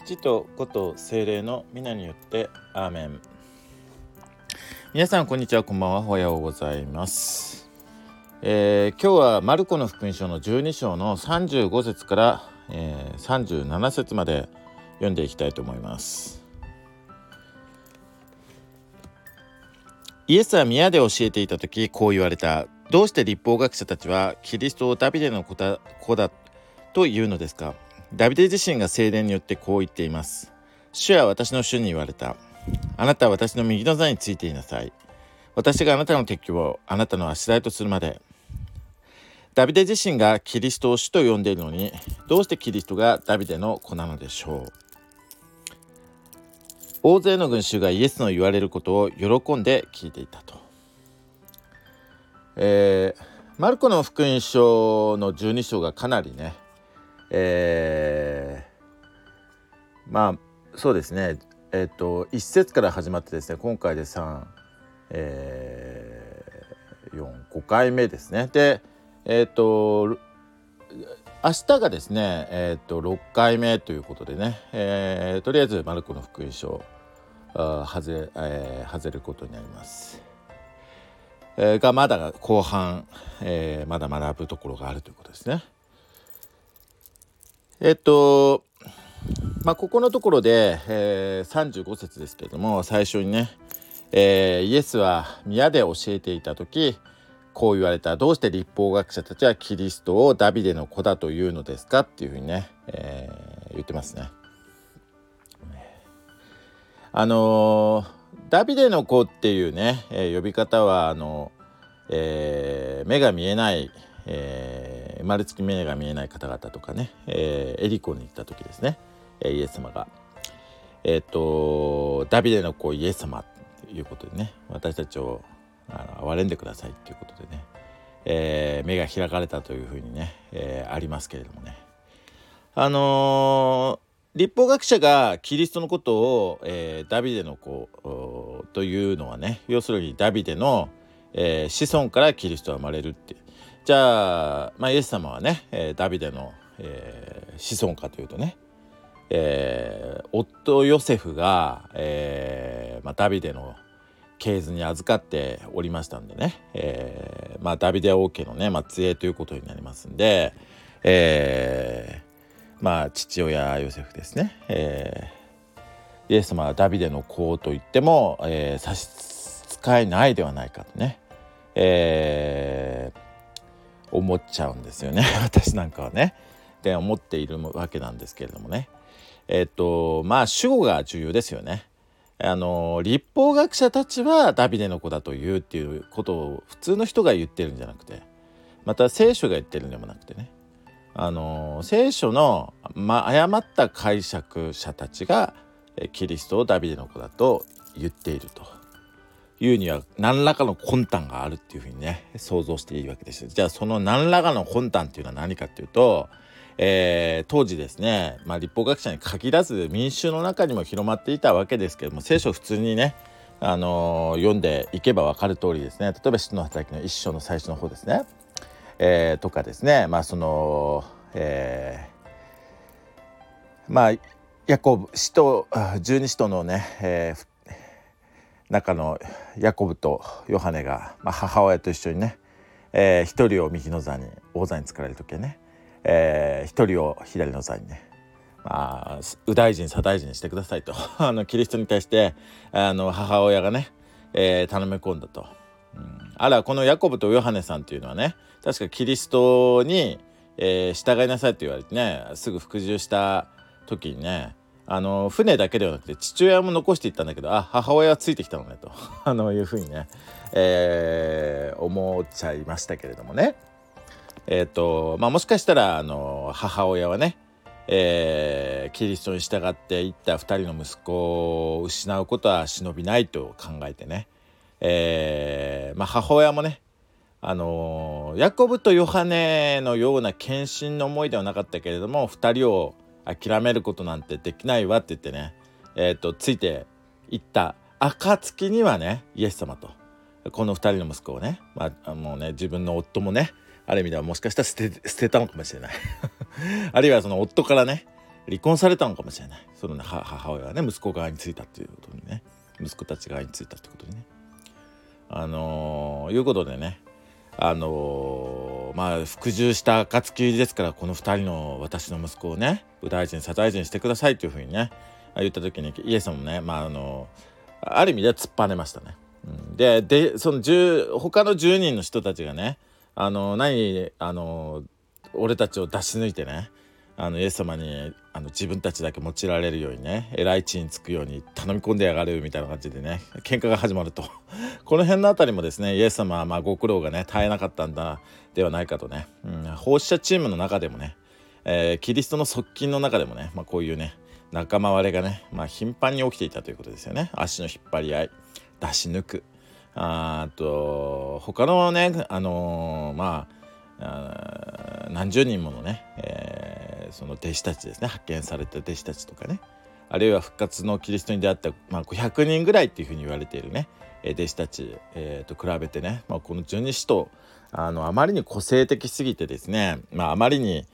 父と子と聖霊の皆によってアーメン。皆さんこんにちは、こんばんは、おはようございます。今日はマルコの福音書の12章の35節から、37節まで読んでいきたいと思います。イエスは宮で教えていた時、こう言われた。どうして律法学者たちはキリストをダビデの子だと言うのですか。ダビデ自身が聖霊によってこう言っています。主は私の主に言われた。あなたは私の右の座についていなさい。私があなたの敵をあなたの足台とするまで。ダビデ自身がキリストを主と呼んでいるのに、どうしてキリストがダビデの子なのでしょう。大勢の群衆がイエスの言われることを喜んで聞いていたと。マルコの福音書の12章がかなりね、そうですね、1節から始まってですね、今回で3、4、5回目ですね。で、明日がですね、6回目ということでね、とりあえずマルコの福音書外れることになります。がまだ後半、まだ学ぶところがあるということですね。ここのところで、35節ですけれども、最初にね、イエスは宮で教えていた時、こう言われた。どうして律法学者たちはキリストをダビデの子だというのですかっていうふうにね、言ってますね。ダビデの子っていうね、呼び方は目が見えない、生まれつき目が見えない方々とかね、エリコに行った時ですね、イエス様が、ダビデの子イエス様ということでね、私たちを憐れんでくださいということでね、目が開かれたというふうにね、ありますけれどもね、律法学者がキリストのことを、ダビデの子というのはね、要するにダビデの、子孫からキリストは生まれるって。じゃあ、イエス様はね、ダビデの、子孫かというとね、夫ヨセフが、ダビデの系図に預かっておりましたんでね、ダビデ王家のね、末裔ということになりますんで、父親ヨセフですね、イエス様はダビデの子と言っても、差し支えないではないかとね、思っちゃうんですよね私なんかはね。で思っているわけなんですけれどもね、主語が重要ですよね。律法学者たちはダビデの子だと言うっていうことを普通の人が言ってるんじゃなくて、また聖書が言ってるんでもなくてね、聖書の、誤った解釈者たちがキリストをダビデの子だと言っているというには何らかの魂胆があるっていうふうにね、想像していいわけです。じゃあその何らかの魂胆っていうのは何かっていうと、当時ですね、律法学者に限らず民衆の中にも広まっていたわけですけども、聖書を普通にね、読んでいけば分かる通りですね、例えば使徒の働きの1章の最初の方ですね、とかですね、ヤコブ十二使徒のね、中のヤコブとヨハネが、母親と一緒にね、一人を右の座に王座に作られる時はね、一人を左の座にね、右大臣左大臣にしてくださいとキリストに対して母親がね、頼み込んだと。このヤコブとヨハネさんっていうのはね、確かキリストに、従いなさいと言われてね、すぐ服従した時にね、船だけではなくて父親も残していったんだけど、母親はついてきたのねというふうにね、思っちゃいましたけれどもね、もしかしたら母親はね、キリストに従っていった2人の息子を失うことは忍びないと考えてね、母親もね、ヤコブとヨハネのような献身の思いではなかったけれども、2人を諦めることなんてできないわって言ってね、ついていった暁にはね、イエス様とこの2人の息子をね、もうね、自分の夫もね、ある意味ではもしかしたら捨てたのかもしれないあるいはその夫からね、 離婚されたのかもしれない。その、ね、母親はね息子側についたっていうことにね、息子たち側についたってことにね、いうことでね、服従した暁ですから、この2人の私の息子をね右大臣左大臣してくださいというふうにね言った時に、イエス様もね、ある意味で突っぱねましたね。でその他の10人の人たちがね、俺たちを出し抜いてね、イエス様に自分たちだけ用いられるようにね、偉い地位につくように頼み込んでやがるみたいな感じでね、喧嘩が始まるとこの辺のあたりもですね、イエス様はご苦労がね絶えなかったんだではないかとね、奉仕者チームの中でもね、キリストの側近の中でもね、こういうね仲間割れがね、頻繁に起きていたということですよね。足の引っ張り合い、出し抜く、他のね何十人ものね、その弟子たちですね、派遣された弟子たちとかね、あるいは復活のキリストに出会った、500人ぐらいっていうふうに言われているね、弟子たち、と比べてね、この十二使徒あまりに個性的すぎてですね、あまりに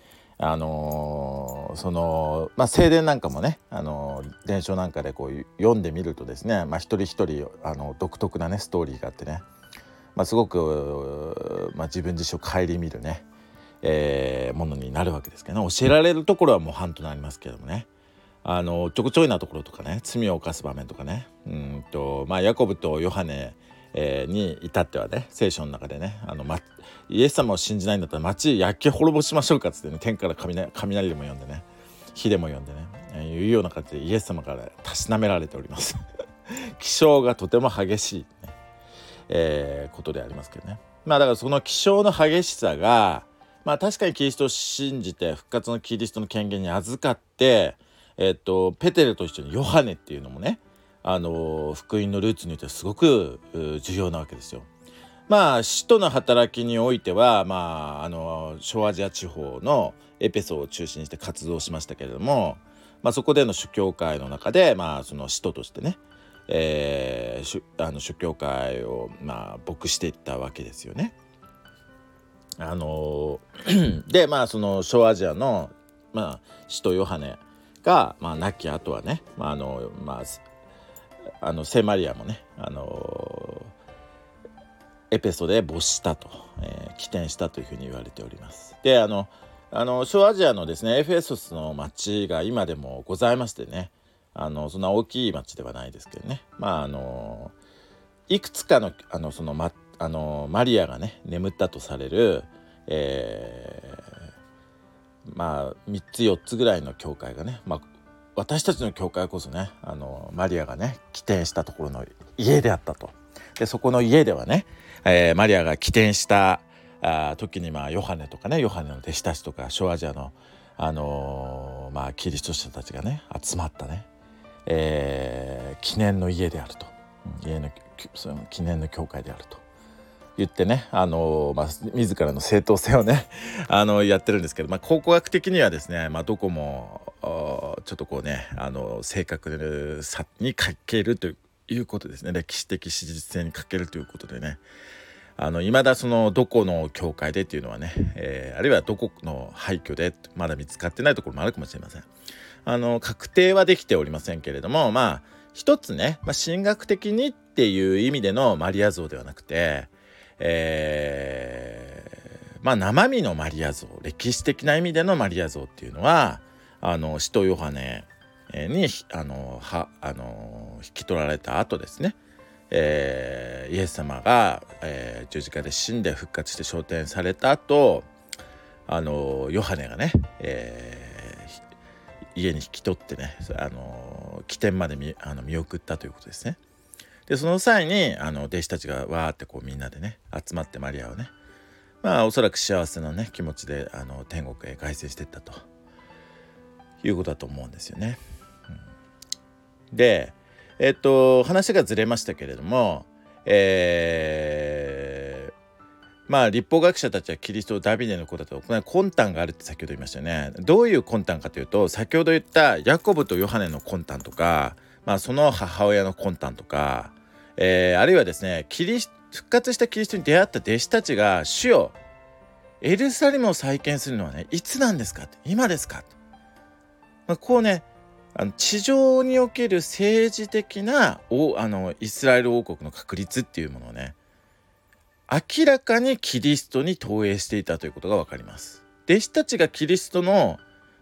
聖典なんかもね、伝承なんかでこう読んでみるとですね、一人一人独特なねストーリーがあってね、すごく、自分自身を顧みるね、ものになるわけですけどね。教えられるところは模範となりますけどもね、ちょこちょいなところとかね、罪を犯す場面とかね、ヤコブとヨハネに至ってはね、聖書の中でね、イエス様を信じないんだったら町焼き滅ぼしましょうかっつってね、天から雷でも呼んでね、火でも呼んでね、いうような感じでイエス様からたしなめられております気性がとても激しい、ねことでありますけどね。だからその気性の激しさが、確かにキリストを信じて復活のキリストの権限に預かって、ペテルと一緒にヨハネっていうのもね、福音のルーツにおいてはすごく重要なわけですよ。使徒の働きにおいては、小アジア地方のエペソを中心にして活動しましたけれども、そこでの主教会の中で、その使徒としてね、主教会を牧していったわけですよね。でその小アジアの、使徒ヨハネが、亡き後はね、聖マリアもね、エペソで没したと、起点したというふうに言われております。で小アジアのですねエフェソスの町が今でもございましてね、そんな大きい町ではないですけどね、いくつかのマリアがね眠ったとされる、3つ4つぐらいの教会がね、私たちの教会こそねマリアがね起点したところの家であったと。でそこの家ではね、マリアが起点した時にヨハネとかね、ヨハネの弟子たちとか小アジアのキリスト者たちがね集まったね、記念の家であると、その記念の教会であると言ってね、自らの正当性をねやってるんですけど、考古学的にはですね、どこもちょっとこうね正確さに欠けるということですね。歴史的史実性に欠けるということでね、未だそのどこの教会でっていうのはね、あるいはどこの廃墟でまだ見つかってないところもあるかもしれません。確定はできておりませんけれども、一つね、神学的にっていう意味でのマリア像ではなくて、生身のマリア像、歴史的な意味でのマリア像っていうのは使徒ヨハネに引き取られた後ですね、イエス様が、十字架で死んで復活して昇天された後、ヨハネがね、家に引き取ってね、起点まで見送ったということですね。でその際に弟子たちがわーってこうみんなでね集まってマリアをね、おそらく幸せなね気持ちで天国へ凱旋していったということだと思うんですよね。で話がずれましたけれども、立法学者たちはキリストをダビデの子だと行う魂胆があるって先ほど言いましたよね。どういう魂胆かというと、先ほど言ったヤコブとヨハネの魂胆とか、その母親の魂胆とか、あるいはですね復活したキリストに出会った弟子たちが主よエルサレムを再建するのはねいつなんですか、今ですか、 こうね地上における政治的なイスラエル王国の確立っていうものをね明らかにキリストに投影していたということが分かります。弟子たちがキリストの、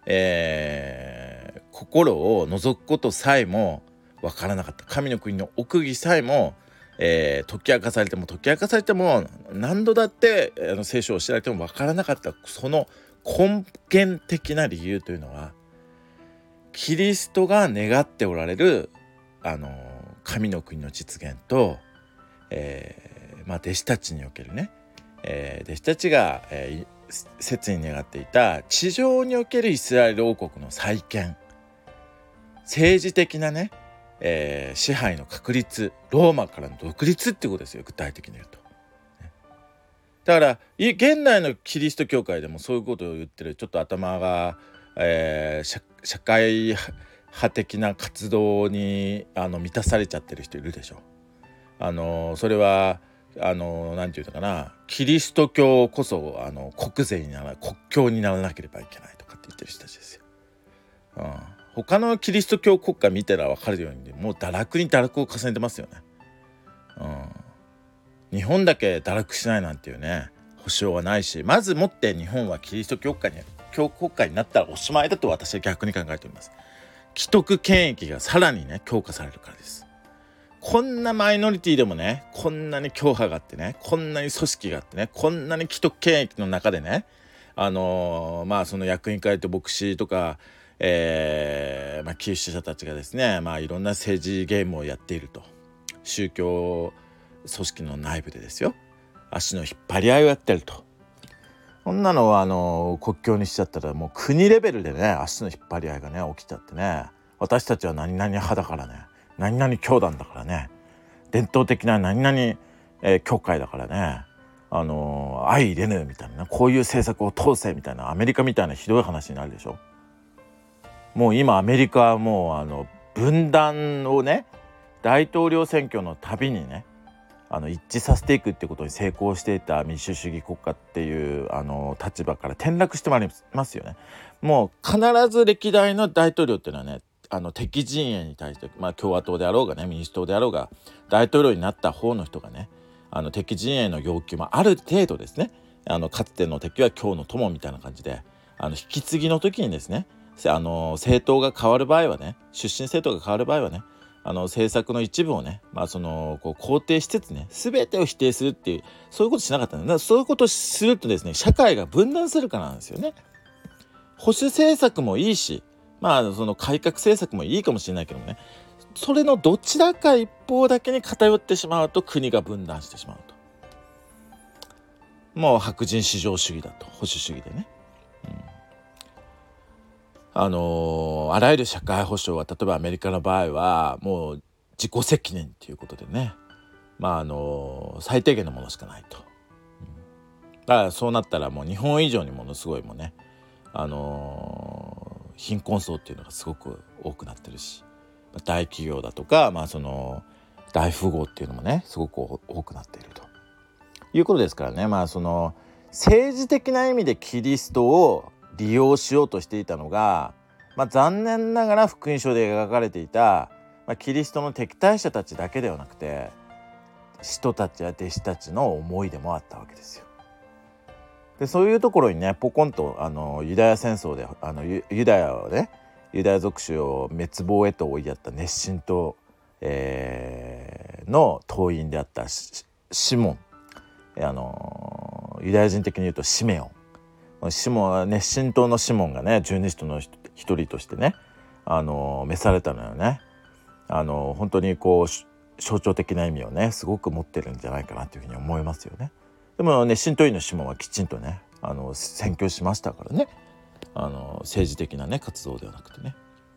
心を覗くことさえも分からなかった。神の国の奥義さえも、解き明かされても何度だって聖書を知られても分からなかった。その根源的な理由というのはキリストが願っておられる神の国の実現と、弟子たちにおけるね、弟子たちが、切に願っていた地上におけるイスラエル王国の再建、政治的なね、支配の確立、ローマからの独立っていうことですよ、具体的に言うと。だから現代のキリスト教会でもそういうことを言ってるちょっと頭が、社会派的な活動に満たされちゃってる人いるでしょ。それはなんていうのかな、キリスト教こそ国教にならなければいけないとかって言ってる人たちですよ。他のキリスト教国家見たら分かるようにもう堕落に堕落を重ねてますよね。日本だけ堕落しないなんていうね保証はないし、まずもって日本はキリスト教国家になったらおしまいだと私は逆に考えております。既得権益がさらにね強化されるからです。こんなマイノリティでもねこんなに教派があってねこんなに組織があってねこんなに既得権益の中でねその役員会と牧師とか寄付者たちがですねいろんな政治ゲームをやっていると。宗教組織の内部でですよ、足の引っ張り合いをやってると。こんなのは国境にしちゃったらもう国レベルでね足の引っ張り合いがね起きちゃってね、私たちは何々派だからね、何々教団だからね、伝統的な何々、教会だからね相入れぬみたいな、こういう政策を通せみたいな、アメリカみたいなひどい話になるでしょ。もう今アメリカはもう分断をね大統領選挙のたびにね一致させていくってことに成功していた民主主義国家っていう立場から転落してまいりますよね。もう必ず歴代の大統領っていうのはね敵陣営に対して、共和党であろうがね民主党であろうが大統領になった方の人がね敵陣営の要求もある程度ですねかつての敵は今日の友みたいな感じで引き継ぎの時にですね政党が変わる場合はね、出身政党が変わる場合はね政策の一部をね、肯定しつつね全てを否定するっていうそういうことしなかったんだ。だからそういうことをするとですね社会が分断するからなんですよね。保守政策もいいしその改革政策もいいかもしれないけどもね、それのどちらか一方だけに偏ってしまうと国が分断してしまうと。もう白人至上主義だと、保守主義でね、あらゆる社会保障は例えばアメリカの場合はもう自己責任ということでね、最低限のものしかないと、だからそうなったらもう日本以上にものすごいもうね貧困層っていうのがすごく多くなってるし、大企業だとか、大富豪っていうのもねすごく多くなっているということですからね、政治的な意味でキリストを利用しようとしていたのが、残念ながら福音書で描かれていた、キリストの敵対者たちだけではなくて使徒たちや弟子たちの思いでもあったわけですよ。でそういうところにねポコンとユダヤ戦争でユダヤをねユダヤ族種を滅亡へと追いやった熱心と、の党員であったシモン、ユダヤ人的に言うとシメオン、熱心党のシモンがね十二使徒の一人としてね召されたのよね。本当にこう象徴的な意味をねすごく持ってるんじゃないかなというふうに思いますよね。でも熱心党員のシモンはきちんとね宣教しましたからね、政治的なね活動ではなくてね、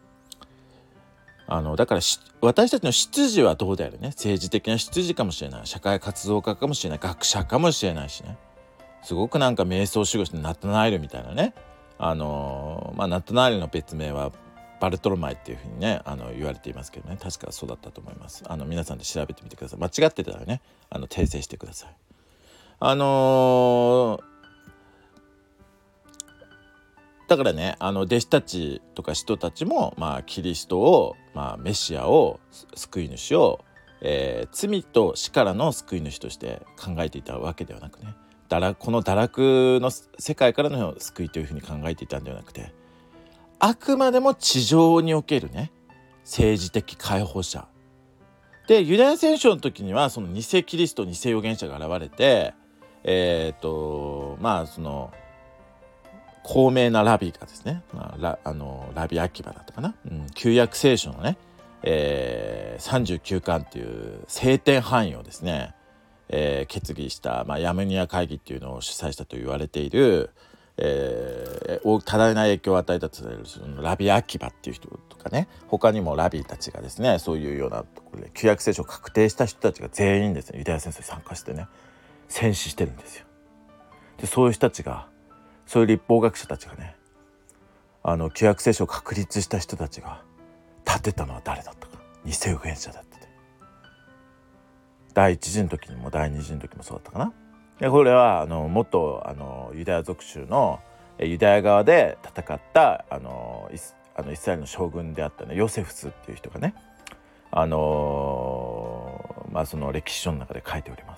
だから私たちの出自はどうであれね、政治的な出自かもしれない、社会活動家かもしれない、学者かもしれないしね、すごく瞑想守護してナタナエルみたいなねナタナエルの別名はバルトロマイっていうふうにね言われていますけどね、確かそうだったと思います。皆さんで調べてみてください。間違ってたらね訂正してください。だだからね弟子たちとか人たちも、キリストを、メシアを救い主を、罪と死からの救い主として考えていたわけではなくね、この堕落の世界からの救いというふうに考えていたんではなくて、あくまでも地上におけるね政治的解放者で、ユダヤ聖書の時にはその偽キリスト偽預言者が現れてその高名なラビがですね、ラビアキバだったかな、旧約聖書のね、39巻っていう聖典範囲をですね、決議した、ヤムニア会議っていうのを主催したと言われている、多大な影響を与えたとされるそのラビアキバっていう人とかね、他にもラビーたちがですね、そういうようなところで旧約聖書を確定した人たちが全員ですね、ユダヤ戦争に参加してね戦死してるんですよ。でそういう人たちが、そういう立法学者たちがね、旧約聖書を確立した人たちが立てたのは誰だったか、偽預言者だってて、第一次の時にも第二次の時もそうだったかな。でこれは元ユダヤ属州のユダヤ側で戦ったイスラエルの将軍であったねヨセフスっていう人がねその歴史書の中で書いております。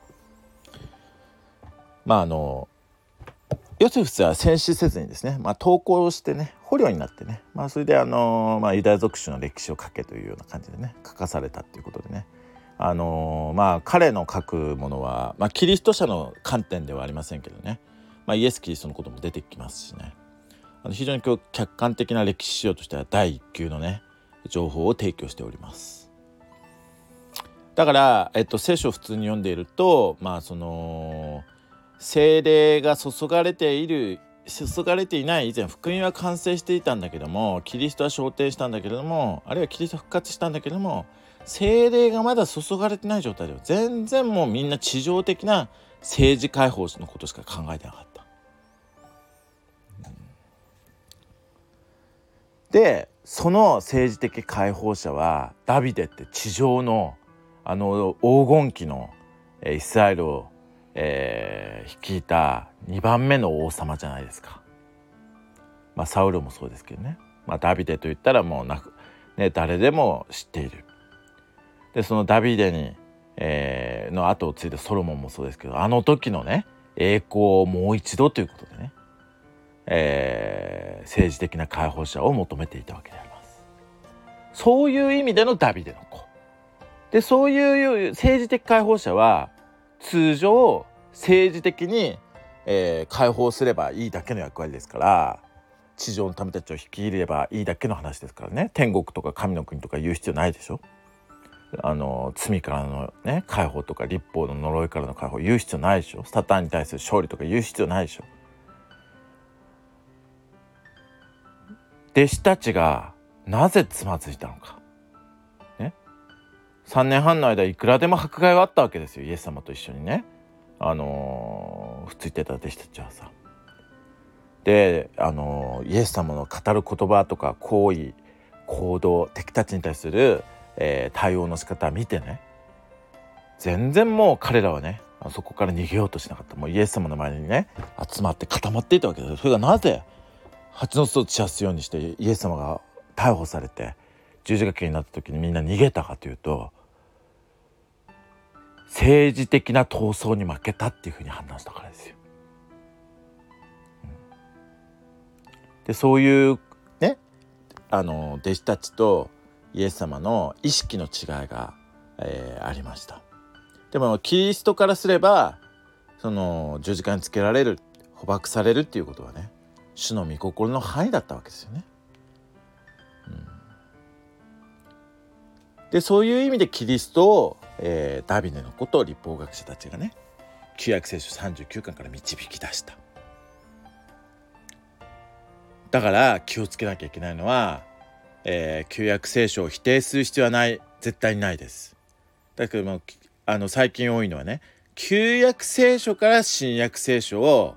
ヨセフスは戦死せずにですね、投降してね捕虜になってね、それでユダヤ属州の歴史を書けというような感じでね書かされたっていうことでね、彼の書くものは、キリスト者の観点ではありませんけどね、イエス・キリストのことも出てきますしね、非常に客観的な歴史資料としては第一級のね情報を提供しております。だから、聖書を普通に読んでいると、その聖霊が注がれていない以前、福音は完成していたんだけども、キリストは昇天したんだけれども、あるいはキリストは復活したんだけれども、聖霊がまだ注がれてない状態では全然もうみんな地上的な政治解放のことしか考えてなかった。でその政治的解放者はダビデって地上の黄金期のイスラエルを率いた2番目の王様じゃないですか。サウルもそうですけどね、ダビデといったらもう誰でも知っている。でそのダビデに、の後を継いだソロモンもそうですけど、あの時のね栄光をもう一度ということでね、政治的な解放者を求めていたわけであります。そういう意味でのダビデの子で、そういう政治的解放者は通常政治的に、解放すればいいだけの役割ですから、地上の民たちを率いればいいだけの話ですからね、天国とか神の国とか言う必要ないでしょ。罪からのね解放とか立法の呪いからの解放言う必要ないでしょ。サタンに対する勝利とか言う必要ないでしょ。弟子たちがなぜつまずいたのかね、3年半の間いくらでも迫害はあったわけですよ、イエス様と一緒にねくっついてた弟子たちはさ。でイエス様の語る言葉とか行為行動、敵たちに対する、対応の仕方を見てね、全然もう彼らはねそこから逃げようとしなかった。もうイエス様の前にね集まって固まっていたわけです。それがなぜ蜂の巣を散らすようにしてイエス様が逮捕されて十字架刑になった時にみんな逃げたかというと、政治的な闘争に負けたっていうふうに判断したからですよ。でそういうね弟子たちとイエス様の意識の違いが、ありました。でもキリストからすればその十字架につけられる、捕獲されるっていうことはね主の御心の範囲だったわけですよね。でそういう意味でキリストを、ダビデのことを立法学者たちがね旧約聖書39巻から導き出した。だから気をつけなきゃいけないのは、旧約聖書を否定する必要はない、絶対にないです。だけども最近多いのはね旧約聖書から新約聖書を、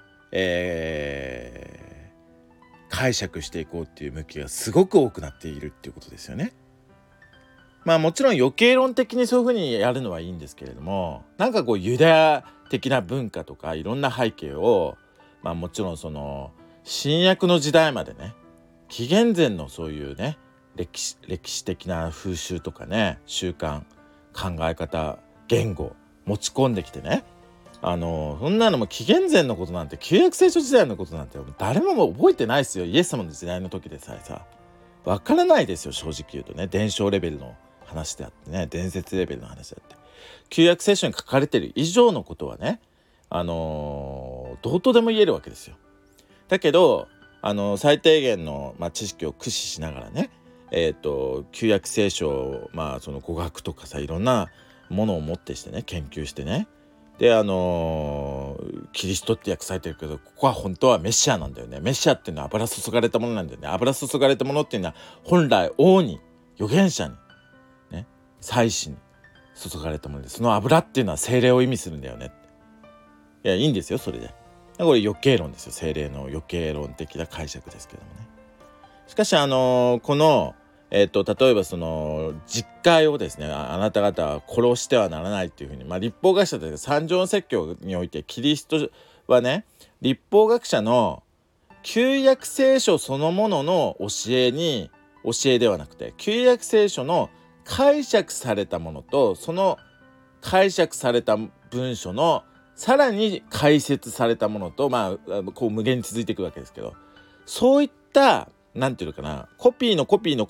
解釈していこうっていう向きがすごく多くなっているっていうことですよね。もちろん余計論的にそういうふうにやるのはいいんですけれども、なんかユダヤ的な文化とかいろんな背景を、もちろんその新約の時代までね、紀元前のそういうね歴史的な風習とかね、習慣、考え方、言語持ち込んできてね、そんなのも紀元前のことなんて、旧約聖書時代のことなんて誰も覚えてないですよ。イエス様の時代の時でさえさわからないですよ、正直言うとね。伝承レベルの話であってね、伝説レベルの話であって、旧約聖書に書かれている以上のことはね、どうとでも言えるわけですよ。だけど最低限の、知識を駆使しながらね、旧約聖書を、その語学とかさ、いろんなものをもってしてね、研究してね、でキリストって訳されてるけど、ここは本当はメシアなんだよね。メシアっていうのは油注がれたものなんだよね。油注がれたものっていうのは本来王に、預言者にね、祭司に注がれたもので、その油っていうのは精霊を意味するんだよね。いや、いいんですよ、それで。これ余計論ですよ。精霊の余計論的な解釈ですけどもね。しかしこの例えばその実戒をですね、あなた方は殺してはならないっていうふうに、立法学者で三条の説教において、キリストはね、立法学者の旧約聖書そのものの教えではなくて、旧約聖書の解釈されたものと、その解釈された文書のさらに解説されたものと、こう無限に続いていくわけですけど、そういったなんていうのかな、コピーの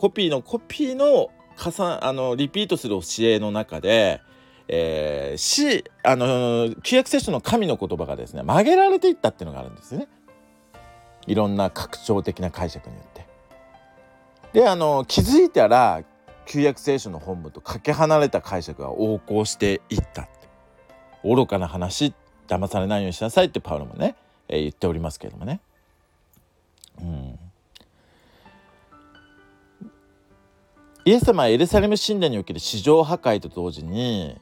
リピートする教えの中で、旧約聖書の神の言葉がですね、曲げられていったっていうのがあるんですよね。いろんな拡張的な解釈によって。で気づいたら旧約聖書の本文とかけ離れた解釈が横行していったって。愚かな話、騙されないようにしなさいってパウロもね、言っておりますけれどもね。イエス様はエルサレム神殿における市場破壊と同時に、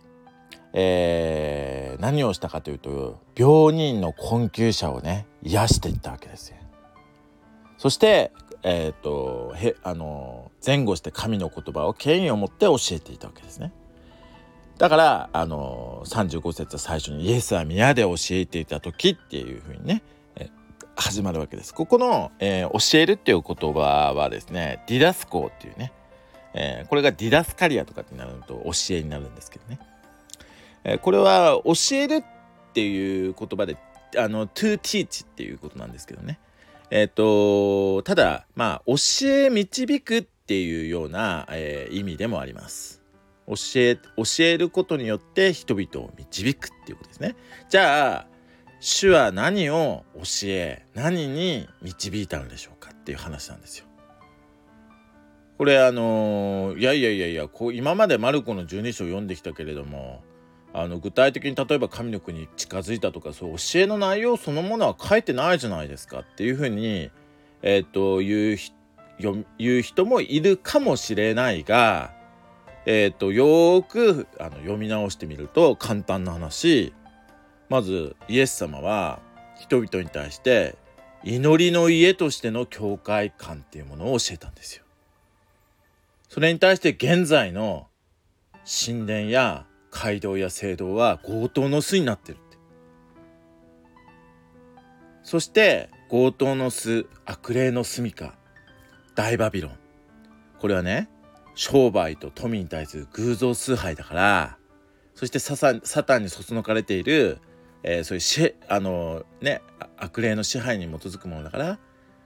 何をしたかというと、病人の困窮者をね、癒していったわけですよ。そして、前後して神の言葉を権威を持って教えていたわけですね。だから35節最初にイエスは宮で教えていた時っていうふうにね、始まるわけです。ここの、教えるっていう言葉はですね、ディダスコーっていうね、これがディダスカリアとかってなると教えになるんですけどね、これは教えるっていう言葉でto teach っていうことなんですけどね、ただ教え導くっていうような、意味でもあります。教えることによって人々を導くっていうことですね。じゃあ主は何を教え、何に導いたのでしょうかっていう話なんですよ。これいやこう今までマルコの12章を読んできたけれども、具体的に例えば神の国に近づいたとか、そう教えの内容そのものは書いてないじゃないですかっていうふうに、言う人もいるかもしれないが、よーく読み直してみると簡単な話、まずイエス様は人々に対して祈りの家としての教会観っていうものを教えたんですよ。それに対して現在の神殿や街道や聖堂は強盗の巣になってるって。そして強盗の巣、悪霊の住処、大バビロン、これはね、商売と富に対する偶像崇拝だから、そしてサタンにそそのかれている、そういう悪霊の支配に基づくものだから、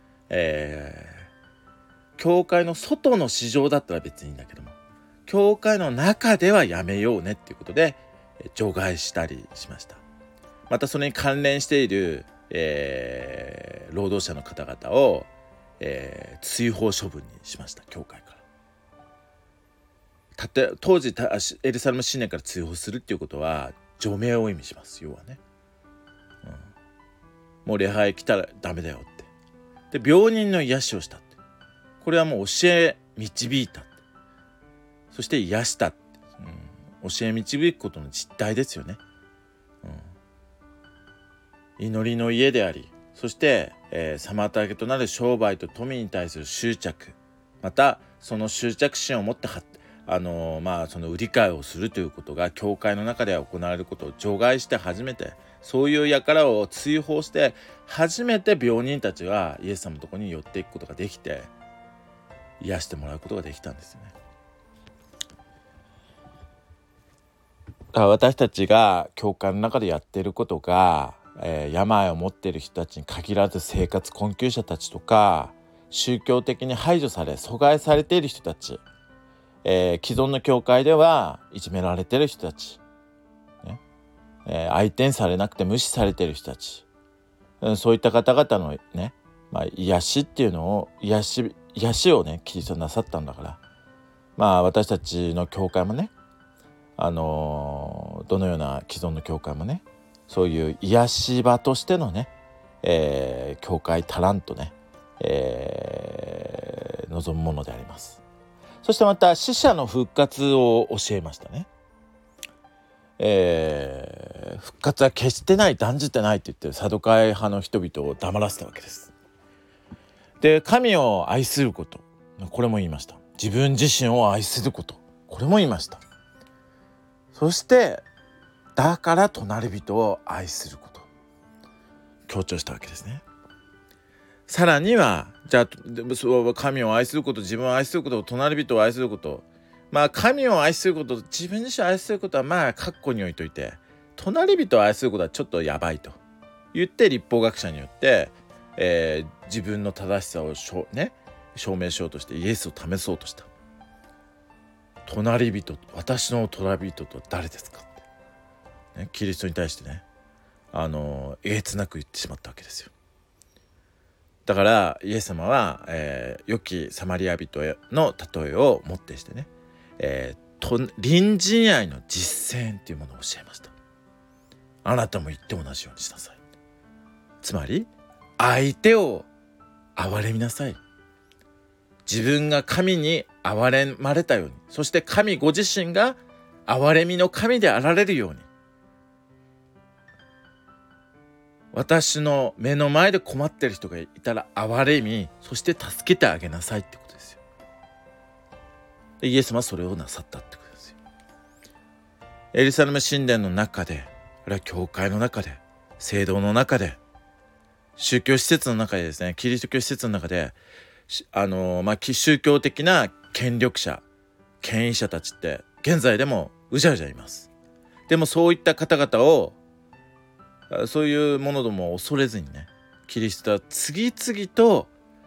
教会の外の市場だったら別にいいんだけども、教会の中ではやめようねっていうことで除外したりしました。またそれに関連している、労働者の方々を、追放処分にしました、教会から。当時エルサレム神殿から追放するっていうことは除名を意味します。要はね、もう礼拝来たらダメだよって。で、病人の癒しをしたって。これはもう教え導いたって。そして癒したって、教え導くことの実態ですよね。祈りの家であり、そして、妨げとなる商売と富に対する執着、またその執着心を持ってその売り買いをするということが教会の中では行われることを除外して初めて、 そういう輩を追放して初めて病人たちはイエス様のところに寄っていくことができて癒してもらうことができたんですよね。だから私たちが教会の中でやっていることが、病を持っている人たちに限らず生活困窮者たちとか宗教的に排除され阻害されている人たち、既存の教会ではいじめられている人たち、相手にされなくて無視されている人たち、そういった方々のね、癒しっていうのを癒しをねキリストなさったんだから、私たちの教会もね、どのような既存の教会もねそういう癒し場としてのね、教会タランとね、望むものであります。そしてまた死者の復活を教えましたね。復活は決してない、断じてないって言ってサドカイ派の人々を黙らせたわけです。で、神を愛すること、これも言いました。自分自身を愛すること、これも言いました。そしてだから隣人を愛すること、強調したわけですね。さらにはじゃあ神を愛すること、自分を愛すること、隣人を愛すること、神を愛すること、自分自身を愛することは括弧に置いといて、隣人を愛することはちょっとやばいと言って律法学者によって、自分の正しさを証明しようとしてイエスを試そうとした。隣人、私の隣人と誰ですかって、キリストに対してねえげつなく言ってしまったわけですよ。だからイエス様は、良きサマリア人の例えをもってしてね、隣人愛の実践っていうものを教えました。あなたも言って同じようにしなさい。つまり相手を憐れみなさい。自分が神に憐れまれたように、そして神ご自身が憐れみの神であられるように、私の目の前で困っている人がいたら憐れみ、そして助けてあげなさいってことですよ。でイエス様はそれをなさったってことですよ。エルサレム神殿の中で、あるいは教会の中で、聖堂の中で、宗教施設の中でですね、キリスト教施設の中で宗教的な権力者、権威者たちって現在でもうじゃうじゃいます。でもそういった方々を、そういうものどもを恐れずにね、キリストは次々と、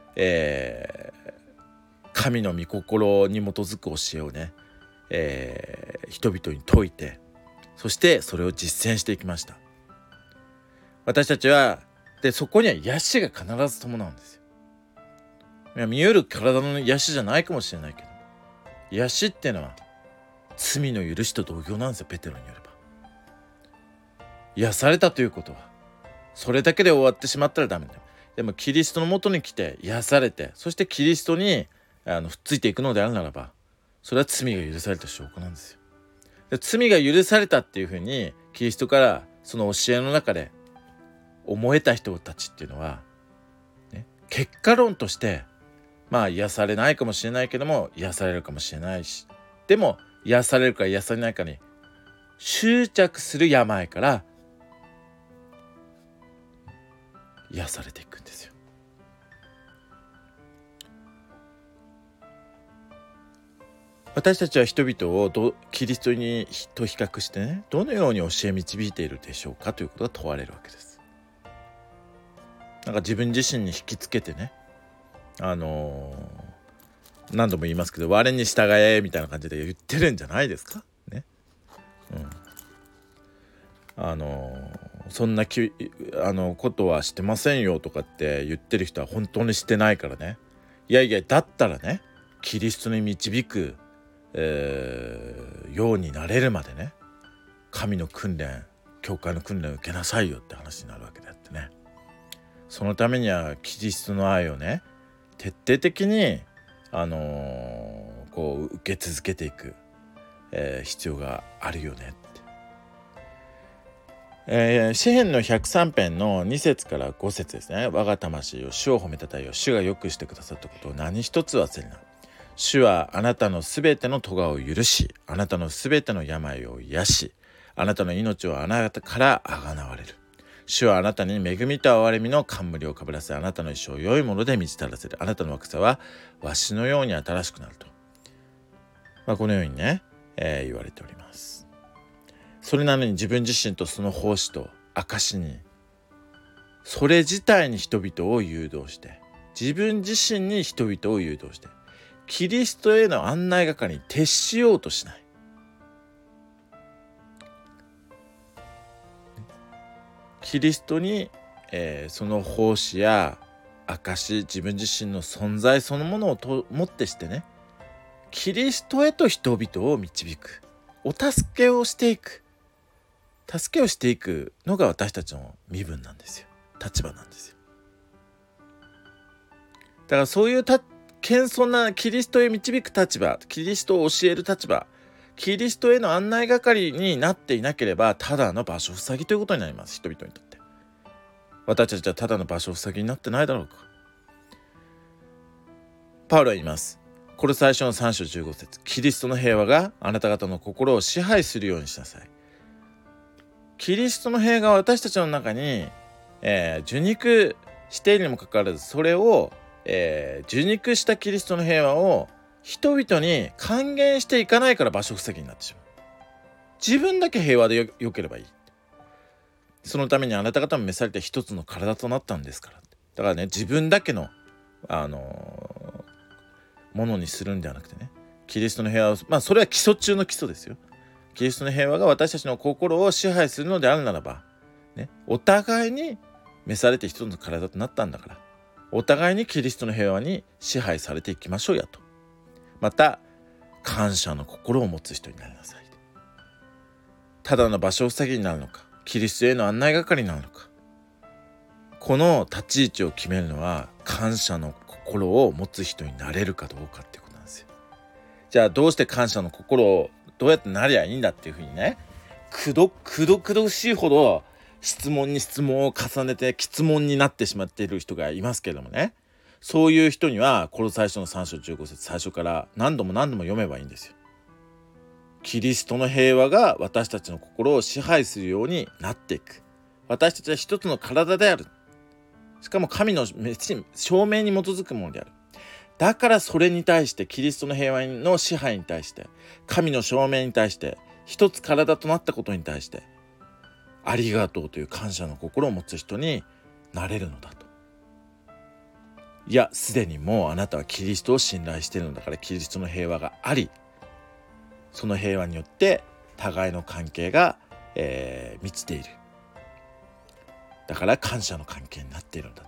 神の御心に基づく教えをね、人々に説いて、そしてそれを実践していきました。私たちはそこには癒しが必ず伴うんですよ。見える体の癒しじゃないかもしれないけど、癒しっていうのは罪の許しと同様なんですよ。ペテロによれば癒されたということはそれだけで終わってしまったらダメだよ。でもキリストのもとに来て癒されて、そしてキリストにふっついていくのであるならば、それは罪が許された証拠なんですよ。で罪が許されたっていうふうにキリストからその教えの中で思えた人たちっていうのは、結果論として癒されないかもしれないけども癒されるかもしれないし、でも癒されるか癒されないかに執着する病から癒されていくんですよ。私たちは人々をキリストと比較してね、どのように教え導いているでしょうかということが問われるわけです。自分自身に引きつけてね、何度も言いますけど、我に従えみたいな感じで言ってるんじゃないですかね。そんなことはしてませんよとかって言ってる人は本当にしてないからね。いやいや、だったらね、キリストに導く、ようになれるまでね、神の訓練、教会の訓練を受けなさいよって話になるわけであってね。そのためにはキリストの愛をね、徹底的に受け続けていく、必要があるよねって。詩編の103編の2節から5節ですね。我が魂を主を褒めたたえよ、主がよくしてくださったことを何一つ忘れない。主はあなたのすべての咎を許し、あなたのすべての病を癒し、あなたの命をあなたからあがなわれる。 主はあなたに恵みと憐れみの冠をかぶらせ、あなたの一生を良いもので満ち足らせる。あなたの若さはわしのように新しくなると、このようにね、言われております。それなのに自分自身とその奉仕と証に、それ自体に人々を誘導して、自分自身に人々を誘導して、キリストへの案内係に徹しようとしない。キリストに、その奉仕や証、自分自身の存在そのものをもってしてね、キリストへと人々を導く、お助けをしていく、助けをしていくのが私たちの身分なんですよ。立場なんですよ。だからそういう謙遜なキリストへ導く立場、キリストを教える立場、キリストへの案内係になっていなければ、ただの場所塞ぎということになります。人々にとって。私たちはただの場所塞ぎになってないだろうか。パウロは言います。コロサイ書の3章15節、キリストの平和があなた方の心を支配するようにしなさい。キリストの平和が私たちの中に、受肉しているにもかかわらず、それを、受肉したキリストの平和を人々に還元していかないから場所塞ぎになってしまう。自分だけ平和でよければいい。そのためにあなた方も召されて一つの体となったんですから。だからね、自分だけのものにするんではなくてね、キリストの平和を、それは基礎中の基礎ですよ。キリストの平和が私たちの心を支配するのであるならば、ね、お互いに召されて一つの体となったんだから、お互いにキリストの平和に支配されていきましょうやと。また感謝の心を持つ人になりなさい。ただの場所塞ぎになるのか、キリストへの案内係になるのか、この立ち位置を決めるのは感謝の心を持つ人になれるかどうかっていうことなんですよ。じゃあどうして感謝の心をどうやってなりゃいいんだっていうふうにね、くどしいほど質問に質問を重ねて詰問になってしまっている人がいますけれどもね、そういう人にはコロサイ書の3章15節、最初から何度も読めばいいんですよ。キリストの平和が私たちの心を支配するようになっていく。私たちは一つの体である。しかも神の証明に基づくものである。だからそれに対して、キリストの平和の支配に対して、神の証明に対して、一つ体となったことに対して、ありがとうという感謝の心を持つ人になれるのだと。いや、すでにもうあなたはキリストを信頼しているのだから、キリストの平和があり、その平和によって互いの関係が、満ちている。だから感謝の関係になっているんだと。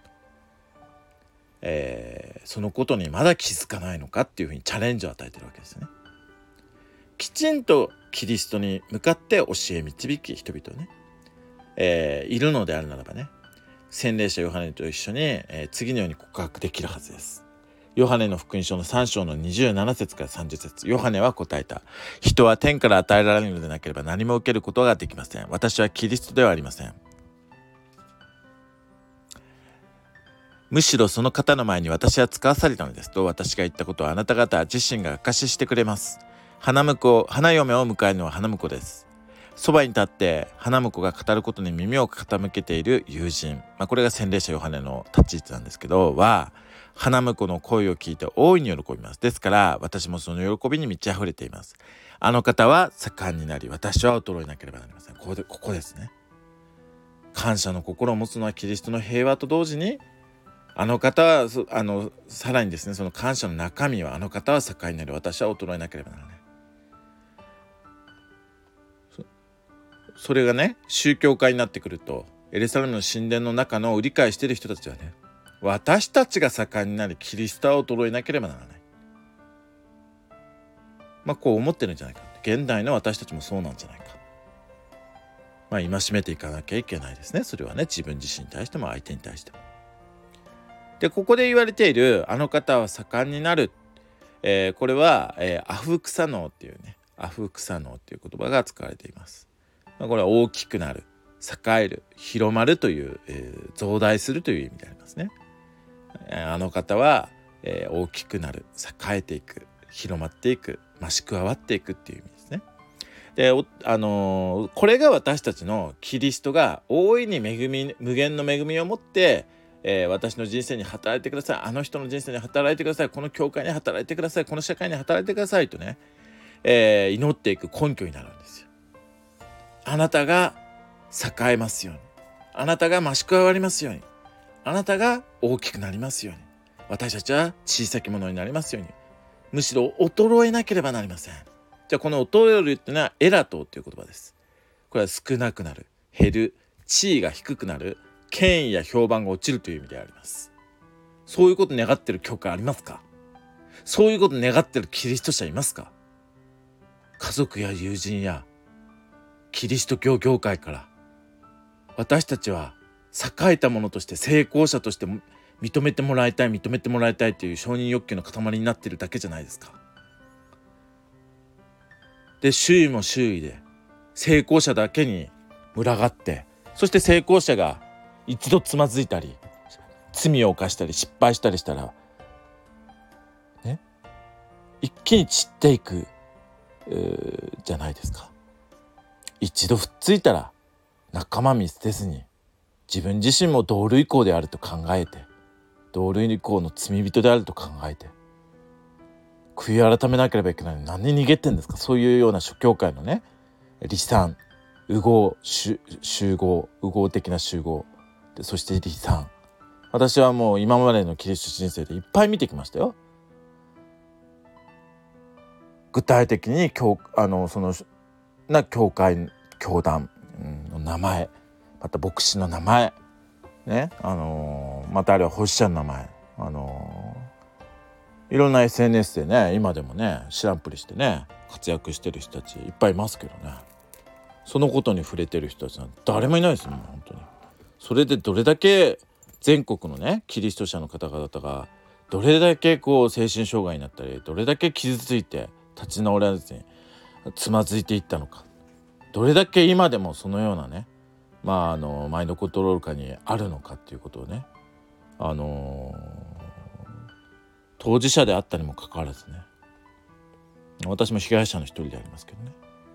そのことにまだ気づかないのかっていうふうにチャレンジを与えているわけですね。きちんとキリストに向かって教え導き人々ね、いるのであるならばね、洗礼者ヨハネと一緒に、次のように告白できるはずです。ヨハネの福音書の3章の27節から30節、ヨハネは答えた。人は天から与えられるのでなければ何も受けることができません。私はキリストではありません。むしろその方の前に私は使わされたのですと、私が言ったことをあなた方自身が証ししてくれます。花嫁を迎えるのは花婿です。そばに立って花婿が語ることに耳を傾けている友人、これが洗礼者ヨハネの立ち位置なんですけど、花婿の声を聞いて大いに喜びます。ですから私もその喜びに満ち溢れています。あの方は盛んになり、私は衰えなければなりません。ここですね。感謝の心を持つのはキリストの平和と同時に、あの方はさらにですね、その感謝の中身は、あの方は盛んになり、私は衰えなければならない。それがね、宗教家になってくると、エルサレムの神殿の中の理解している人たちはね、私たちが盛んになり、キリストは衰えなければならない、こう思ってるんじゃないか。現代の私たちもそうなんじゃないか。戒めていかなきゃいけないですね。それはね、自分自身に対しても相手に対しても。で、ここで言われているあの方は盛んになる、これは、アフクサノーっていうね、アフクサノーっていう言葉が使われています。これは大きくなる、栄える、広まるという、増大するという意味でありますね。あの方は、大きくなる、栄えていく、広まっていく、増し加わっていくっていう意味ですね。 でこれが私たちのキリストが大いに無限の恵みを持って、私の人生に働いてください、あの人の人生に働いてください、この教会に働いてください、この社会に働いてくださいとね、祈っていく根拠になるんですよ。あなたが栄えますように、あなたが増し加わりますように、あなたが大きくなりますように、私たちは小さきものになりますように、むしろ衰えなければなりません。じゃあこの衰えるっていうのはエラトという言葉です。これは少なくなる、減る、地位が低くなる、権威や評判が落ちるという意味であります。そういうことを願っている教会ありますか？そういうことを願っているキリスト者いますか？家族や友人やキリスト教業界から私たちは栄えたものとして成功者として認めてもらいたいという承認欲求の塊になっているだけじゃないですか。で周囲も周囲で成功者だけに群がって、そして成功者が一度つまずいたり罪を犯したり失敗したりしたらね、一気に散っていくじゃないですか。一度ふっついたら仲間見捨てずに自分自身も同類項であると考えて、同類項の罪人であると考えて悔い改めなければいけないのに何に逃げてんですか。そういうような諸教会のね、離散、右合、集合、右合的な集合で、そして離散、私はもう今までのキリスト人生でいっぱい見てきましたよ。具体的にその教会教団の名前、また牧師の名前ね、またあるいは奉仕者の名前、いろんな SNS でね、今でもね知らんぷりしてね活躍してる人たちいっぱいいますけどね、そのことに触れてる人たちは誰もいないですもん本当に。それでどれだけ全国のねキリスト者の方々がどれだけ精神障害になったり、どれだけ傷ついて立ち直らずにつまずいていったのか、どれだけ今でもそのようなね、マインドコントロール下にあるのかっていうことをね、当事者であったにもかかわらずね、私も被害者の一人でありますけどね、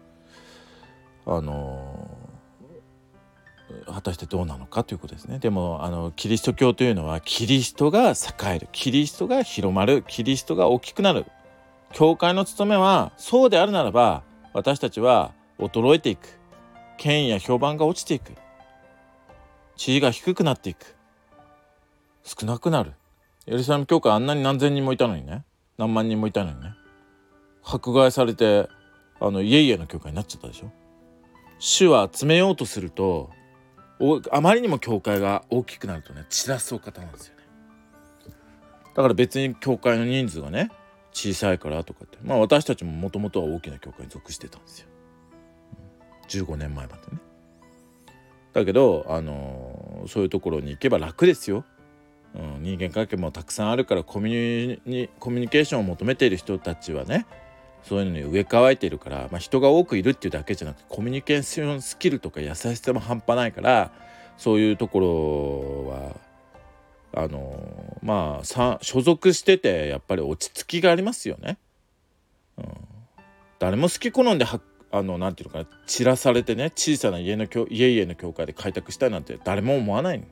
果たしてどうなのかということですね。でもキリスト教というのはキリストが栄える、キリストが広まる、キリストが大きくなる。教会の務めはそうであるならば、私たちは衰えていく、権威や評判が落ちていく、地位が低くなっていく、少なくなる。エルサレム教会あんなに何千人もいたのにね、何万人もいたのにね、迫害されて家々の教会になっちゃったでしょ。主は集めようとするとあまりにも教会が大きくなるとね散らすお方なんですよね。だから別に教会の人数がね小さいからとかって、私たちももともとは大きな教会に属してたんですよ、15年前までね。だけどそういうところに行けば楽ですよ、人間関係もたくさんあるからコミュニケーションを求めている人たちはね、そういうのに植え替えているから、人が多くいるっていうだけじゃなくてコミュニケーションスキルとか優しさも半端ないから、そういうところは所属しててやっぱり落ち着きがありますよね、誰も好き好んでなんていうのかな、散らされてね小さな家々の教会で開拓したいなんて誰も思わない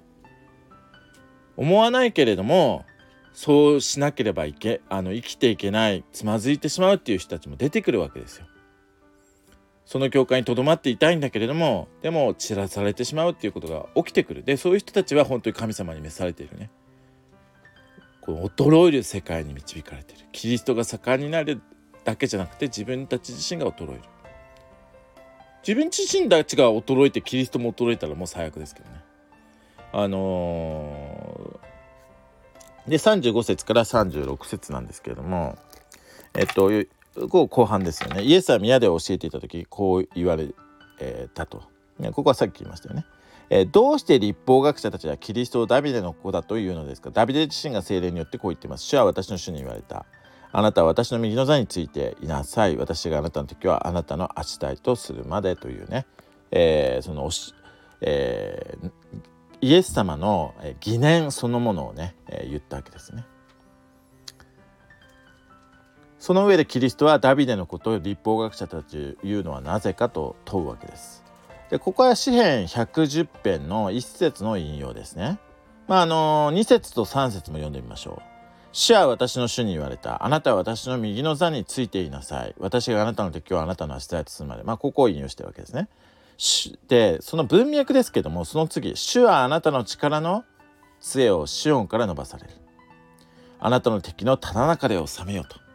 けれども、そうしなければ生きていけない、つまずいてしまうっていう人たちも出てくるわけですよ。その教会にとどまっていたいんだけれども、でも散らされてしまうっていうことが起きてくる。でそういう人たちは本当に神様に召されているね、衰える世界に導かれている。キリストが盛んになるだけじゃなくて自分たち自身が衰える。自分自身たちが衰えてキリストも衰えたらもう最悪ですけどね。で35節から36節なんですけれども、後半ですよね。イエスは宮で教えていた時こう言われたと。ここはさっき言いましたよね。どうして律法学者たちはキリストをダビデの子だというのですか。ダビデ自身が聖霊によってこう言っています。主は私の主に言われた。あなたは私の右の座についていなさい。私があなたの時はあなたの足台とするまでというね、イエス様の疑念そのものをね、言ったわけですね。 その上でキリストはダビデのことを律法学者たち言うのはなぜかと問うわけです。でここは詩編110編の1節の引用ですね。2節と3節も読んでみましょう。主は私の主に言われた。あなたは私の右の座についていなさい。私があなたの敵をあなたの足台とするまで。ここを引用してるわけですね。でその文脈ですけども、その次、主はあなたの力の杖をシオンから伸ばされる。あなたの敵のただ中で治めよと、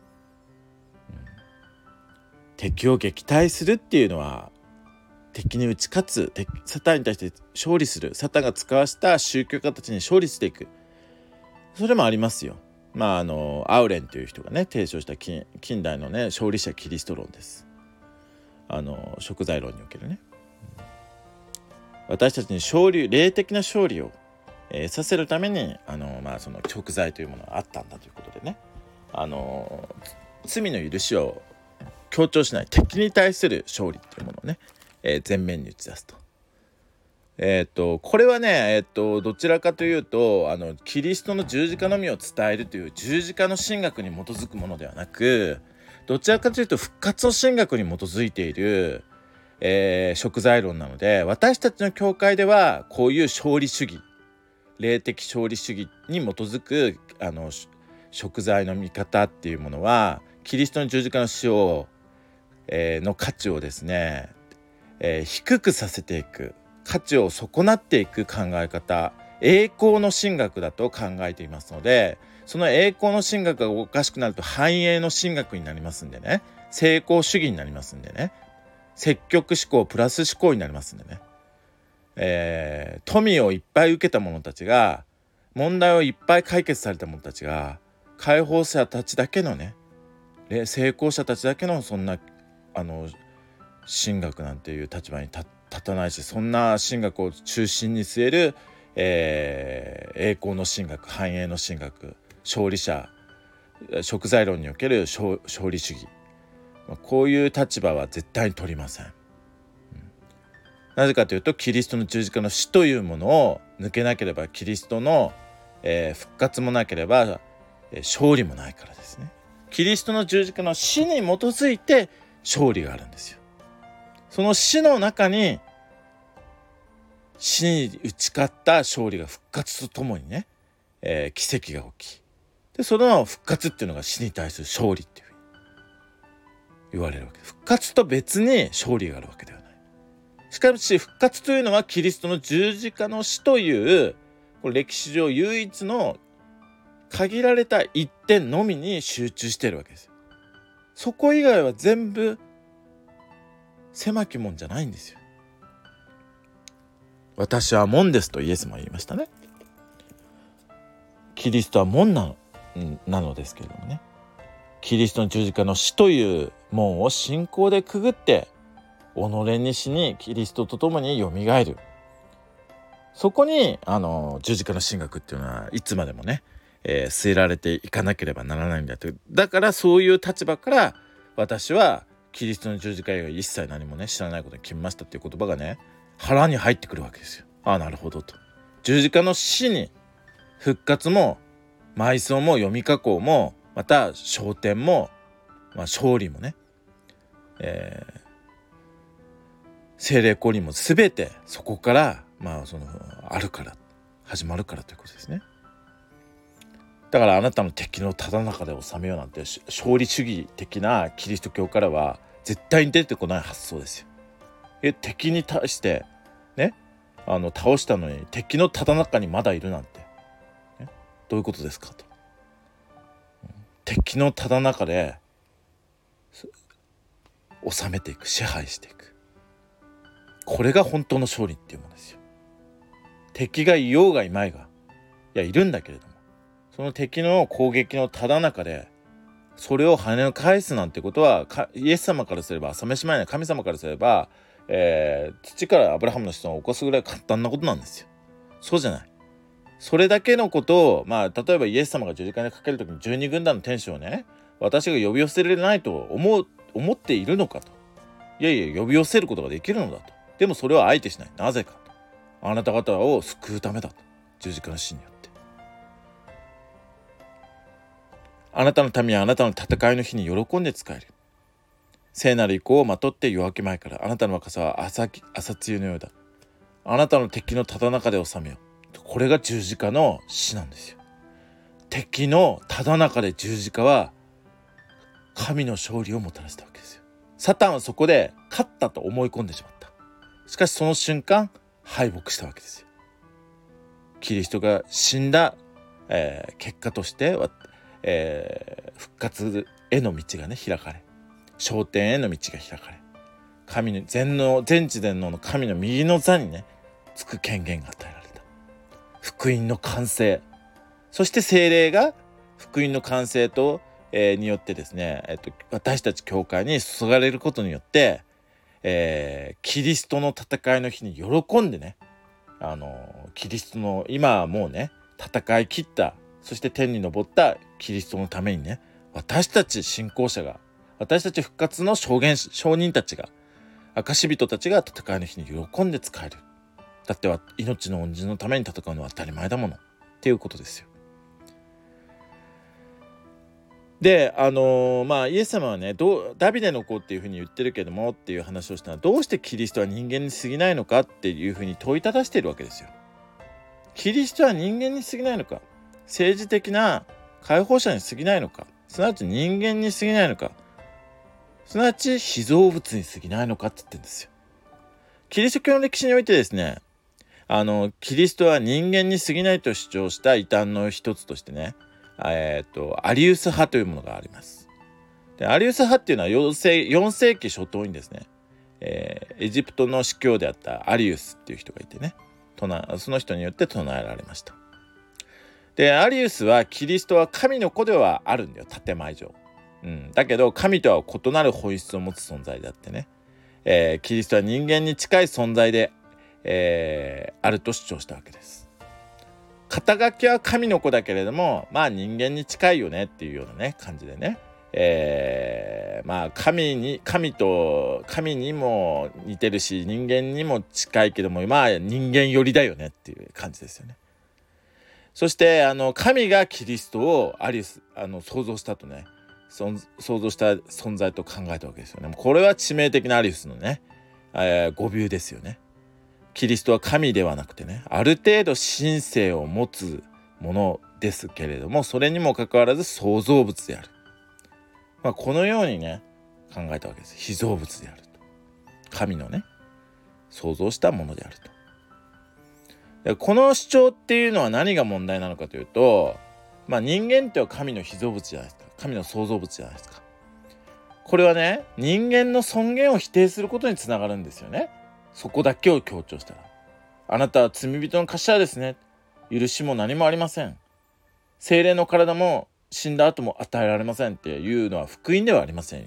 敵を撃退するっていうのは、敵に打ち勝つ、サタンに対して勝利する、サタンが使わした宗教家たちに勝利していく、それもありますよ。アウレンという人がね提唱した近代のね勝利者キリスト論です。贖罪論におけるね、私たちに霊的な勝利を、させるためにその贖罪というものがあったんだということでね、罪の許しを強調しない敵に対する勝利というものをね、前面に打ち出すと。これはね、どちらかというとキリストの十字架のみを伝えるという十字架の神学に基づくものではなく、どちらかというと復活の神学に基づいている、贖罪論なので、私たちの教会ではこういう勝利主義、霊的勝利主義に基づく贖罪の見方っていうものは、キリストの十字架の死を、の価値をですね、低くさせていく、価値を損なっていく考え方、栄光の神学だと考えていますので、その栄光の神学がおかしくなると繁栄の神学になりますんでね、成功主義になりますんでね、積極思考プラス思考になりますんでね、富をいっぱい受けた者たちが、問題をいっぱい解決された者たちが、解放者たちだけのね、成功者たちだけのそんな神学なんていう立場に立たないし、そんな神学を中心に据える、栄光の神学、繁栄の神学、勝利者、贖罪論における勝利主義、こういう立場は絶対に取りません。なぜかというと、キリストの十字架の死というものを抜けなければ、キリストの、復活もなければ、勝利もないからですね。キリストの十字架の死に基づいて勝利があるんですよ。その死の中に、死に打ち勝った勝利が復活とともにね、奇跡が起き、でその復活っていうのが死に対する勝利っていうふうに言われるわけです。復活と別に勝利があるわけではない。しかし復活というのはキリストの十字架の死という、これ歴史上唯一の限られた一点のみに集中しているわけです。そこ以外は全部狭き門じゃないんですよ。私は門ですとイエスも言いましたね。キリストは門なのですけれどもね、キリストの十字架の死という門を信仰でくぐって、己に死にキリストと共によみがえる、そこに十字架の神学っていうのはいつまでもね、据えられていかなければならないんだと。だからそういう立場から私はキリストの十字架以外一切何もね知らないことに決めましたっていう言葉がね、腹に入ってくるわけですよ。なるほどと。十字架の死に復活も埋葬も読み加工も、また昇天も、勝利もね、聖霊降臨も全てそこからあるから、始まるからということですね。だからあなたの敵のただ中で治めようなんて勝利主義的なキリスト教からは絶対に出てこない発想ですよ。敵に対してね、倒したのに敵のただ中にまだいるなんて、ね、どういうことですかと。敵のただ中で治めていく、支配していく、これが本当の勝利っていうものですよ。敵がいようがいまいが、いるんだけれども、その敵の攻撃のただ中でそれを跳ね返すなんてことは、イエス様からすれば、朝飯前の神様からすれば、土からアブラハムの子孫を起こすぐらい簡単なことなんですよ。そうじゃない。それだけのことを、例えばイエス様が十字架にかけるときに12軍団の天使をね、私が呼び寄せられないと思っているのかと。いやいや、呼び寄せることができるのだと。でもそれはあえてしない。なぜかと。あなた方を救うためだと。十字架の死によって。 あなたの民はあなたの戦いの日に喜んで仕える。聖なる意向をまとって夜明け前から、あなたの若さは朝露のようだ。あなたの敵のただ中で治めよ。これが十字架の死なんですよ。敵のただ中で十字架は神の勝利をもたらしたわけですよ。サタンはそこで勝ったと思い込んでしまった。しかしその瞬間敗北したわけですよ。キリストが死んだ、結果として、復活への道がね開かれ、昇天への道が開かれ、神の全知全能の神の右の座にねつく権限が与えられた。福音の完成、そして聖霊が福音の完成と、によってですね、私たち教会に注がれることによって、キリストの戦いの日に喜んでね、キリストの今はもうね戦い切った、そして天に昇ったキリストのためにね、私たち信仰者が、私たち復活の証人たちが、証人たちが戦いの日に喜んで仕える。だっては命の恩人のために戦うのは当たり前だものっていうことですよ。でイエス様はねダビデの子っていうふうに言ってるけどもっていう話をしたのは、どうしてキリストは人間に過ぎないのかっていうふうに問いただしているわけですよ。キリストは人間に過ぎないのか、政治的な解放者に過ぎないのか、すなわち人間に過ぎないのか、すなわち被造物に過ぎないのかって言ってるんですよ。キリスト教の歴史においてですね、キリストは人間に過ぎないと主張した異端の一つとしてね、アリウス派というものがあります。でアリウス派っていうのは4世紀初頭にですね、エジプトの司教であったアリウスっていう人がいてね、その人によって唱えられました。でアリウスはキリストは神の子ではあるんだよ、建前上、だけど神とは異なる本質を持つ存在であってね、キリストは人間に近い存在で、あると主張したわけです。肩書きは神の子だけれども、人間に近いよねっていうようなね感じでね、神にも似てるし人間にも近いけども、人間寄りだよねっていう感じですよね。そして神がキリストを創造したとね、創造した存在と考えたわけですよね。これは致命的なアリウスのね、誤謬ですよね。キリストは神ではなくてね、ある程度神性を持つものですけれども、それにもかかわらず創造物である。このようにね考えたわけです。被造物であると、神のね創造したものであると。でこの主張っていうのは何が問題なのかというと、人間っては神の被造物じゃないですか、神の創造物じゃないですか。これはね人間の尊厳を否定することにつながるんですよね。そこだけを強調したら、あなたは罪人の頭ですね、許しも何もありません、聖霊の体も死んだ後も与えられませんっていうのは福音ではありませんよ。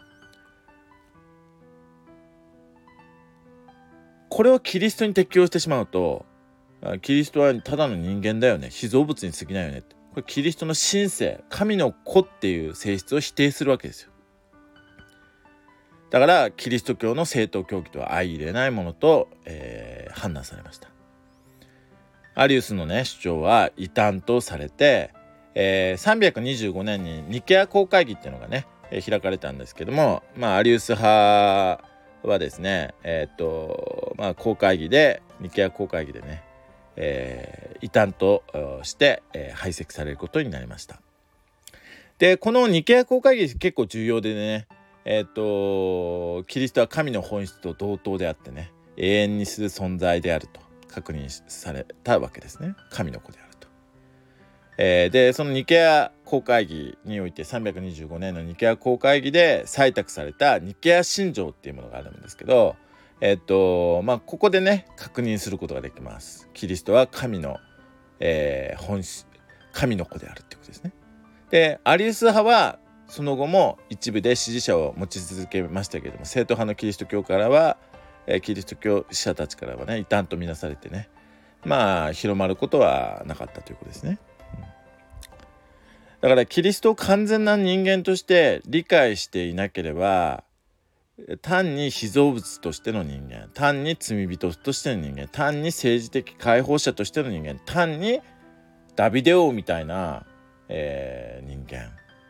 これをキリストに適用してしまうと、キリストはただの人間だよね、被造物に過ぎないよねって、これキリストの神性、神の子っていう性質を否定するわけですよ。だからキリスト教の正統教義とは相入れないものと、判断されました。アリウスのね主張は異端とされて、325年にニケア公会議っていうのがね、開かれたんですけども、アリウス派はですね、公会議でニケア公会議でね、異端として、排斥されることになりました。でこのニケア公会議結構重要でね、キリストは神の本質と同等であってね、永遠にする存在であると確認されたわけですね、神の子であると。でそのニケア公会議において325年のニケア公会議で採択されたニケア信条っていうものがあるんですけど、ここでね確認することができます。キリストは神の、本質、神の子であるっていうことですね。でアリウス派はその後も一部で支持者を持ち続けましたけれども、正統派のキリスト教からは、キリスト教者たちからはね異端とみなされてね、広まることはなかったということですね。だからキリストを完全な人間として理解していなければ、単に被造物としての人間、単に罪人としての人間、単に政治的解放者としての人間、単にダビデ王みたいな、人間、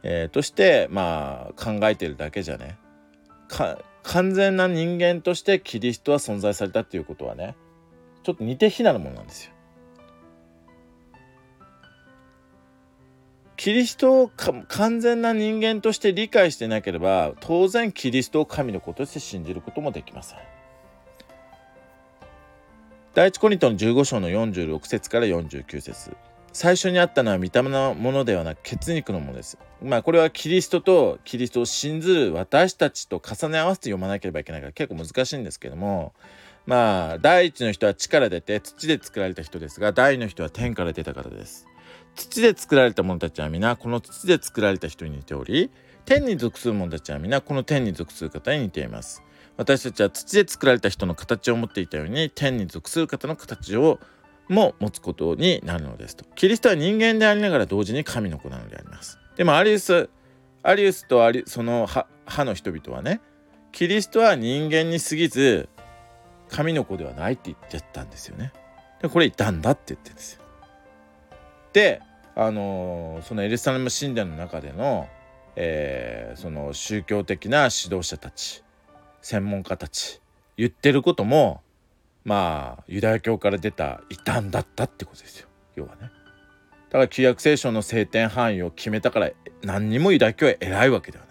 として考えているだけじゃね、完全な人間としてキリストは存在されたっていうことはね、ちょっと似て非なるものなんですよ。キリストを完全な人間として理解してなければ、当然キリストを神の子として信じることもできません。第一コリントの15章の46節から49節、最初にあったのは御霊のものではなく血肉のものです。これはキリストとキリストを信ずる私たちと重ね合わせて読まなければいけないから結構難しいんですけども、第一の人は地から出て土で作られた人ですが、第二の人は天から出た方です。土で作られた者たちは皆この土で作られた人に似ており、天に属する者たちは皆この天に属する方に似ています。私たちは土で作られた人の形を持っていたように、天に属する方の形をも持つことになるのですと。キリストは人間でありながら同時に神の子なのであります。でもアリウスとその派の人々はね、キリストは人間に過ぎず神の子ではないって言っちゃったんですよね。でこれ異端だって言ってるんですよ。で、そのエルサレム神殿の中での、その宗教的な指導者たち、専門家たち言ってることもユダヤ教から出た異端だったってことですよ、要はね。だから旧約聖書の聖典範囲を決めたから何にもユダヤ教は偉いわけではない。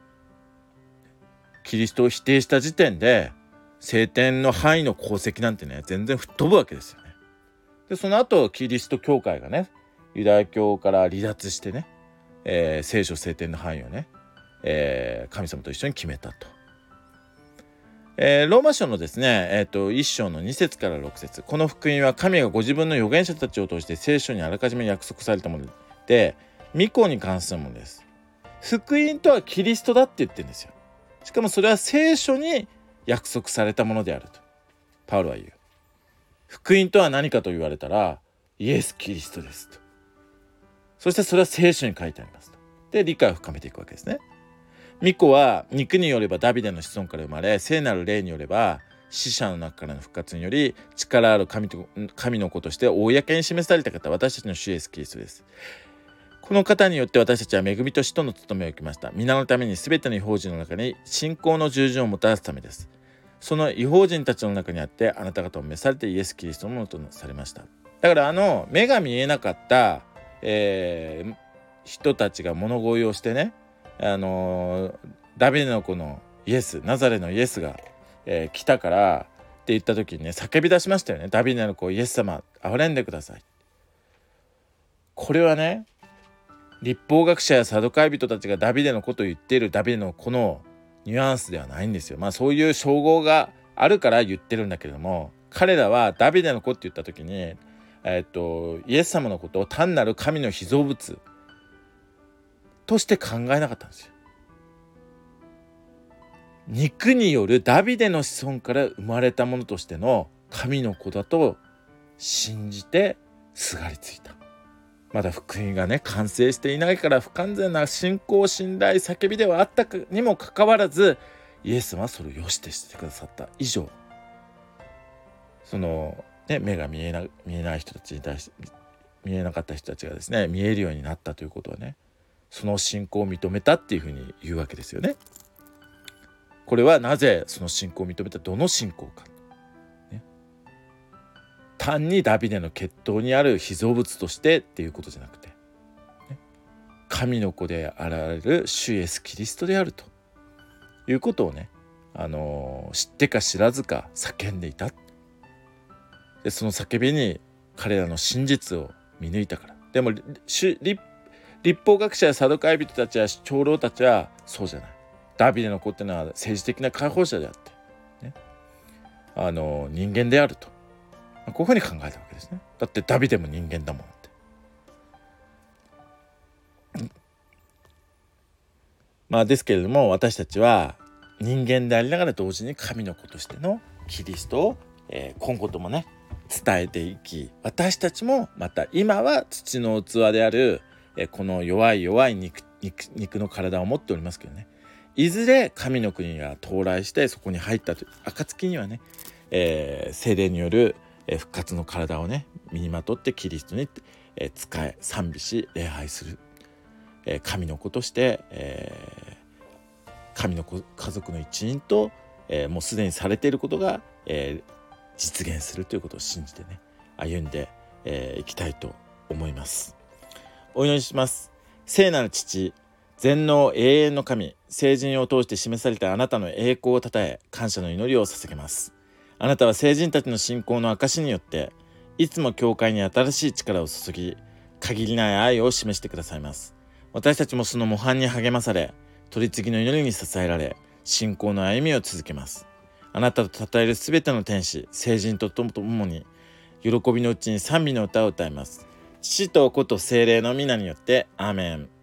キリストを否定した時点で聖典の範囲の功績なんてね、全然吹っ飛ぶわけですよね。でその後キリスト教会がね、ユダヤ教から離脱してね、聖書聖典の範囲をね、神様と一緒に決めたと。ローマ書のですね、1章の2節から6節、この福音は神がご自分の預言者たちを通して聖書にあらかじめ約束されたもので、御子に関するものです。福音とはキリストだって言ってるんですよ。しかもそれは聖書に約束されたものであるとパウロは言う。福音とは何かと言われたらイエス・キリストですと。そしてそれは聖書に書いてありますと。で理解を深めていくわけですね。御子は肉によればダビデの子孫から生まれ、聖なる霊によれば死者の中からの復活により力ある神の子として公に示された方、私たちの主イエス・キリストです。この方によって私たちは恵みと使徒の務めを受けました。皆のために全ての異邦人の中に信仰の従順をもたらすためです。その異邦人たちの中にあってあなた方を召されてイエス・キリストのものとされました。だから目が見えなかった、人たちが物乞いをしてね、ダビデの子のイエス、ナザレのイエスが、来たからって言った時にね、叫び出しましたよね。ダビデの子イエス様、憐れんでください。これはね、律法学者やサドカイ人たちがダビデの子と言っているダビデの子のニュアンスではないんですよ。そういう称号があるから言ってるんだけれども、彼らはダビデの子って言った時に、イエス様のことを単なる神の被造物として考えなかったんですよ。肉によるダビデの子孫から生まれたものとしての神の子だと信じてすがりついた。まだ福音がね完成していないから不完全な信仰信頼叫びではあったにもかかわらず、イエス様はそれを良しとしてくださった以上、そのね、目が見えない人たちに対して、見えなかった人たちがですね見えるようになったということはね、その信仰を認めたっていうふうに言うわけですよね。これはなぜその信仰を認めた、どの信仰か、ね、単にダビデの血統にある被造物としてっていうことじゃなくて、ね、神の子であられる主イエス・キリストであるということをね、知ってか知らずか叫んでいた。でその叫びに彼らの真実を見抜いたから。でも律法学者やサドカイ人たちや長老たちはそうじゃない。ダビデの子ってのは政治的な解放者であって、ね、人間であると、こういうふうに考えたわけですね。だってダビデも人間だもんって。ですけれども私たちは人間でありながら同時に神の子としてのキリストを、今後ともね伝えていき、私たちもまた今は土の器である、この弱い肉の体を持っておりますけどね、いずれ神の国が到来してそこに入ったという暁にはね、聖霊による復活の体をね身にまとってキリストに仕え賛美し礼拝する、 神の子として、神の子家族の一員と、もうすでにされていることが、実現するということを信じてね歩んでいきたいと思います。お祈りします。聖なる父、全能永遠の神、聖人を通して示されたあなたの栄光をたたえ感謝の祈りを捧げます。あなたは聖人たちの信仰の証によっていつも教会に新しい力を注ぎ、限りない愛を示してくださいます。私たちもその模範に励まされ、取り次ぎの祈りに支えられ、信仰の歩みを続けます。あなたと称えるすべての天使、聖人と共に喜びのうちに賛美の歌を歌います。父と子と聖霊の皆によってアーメン。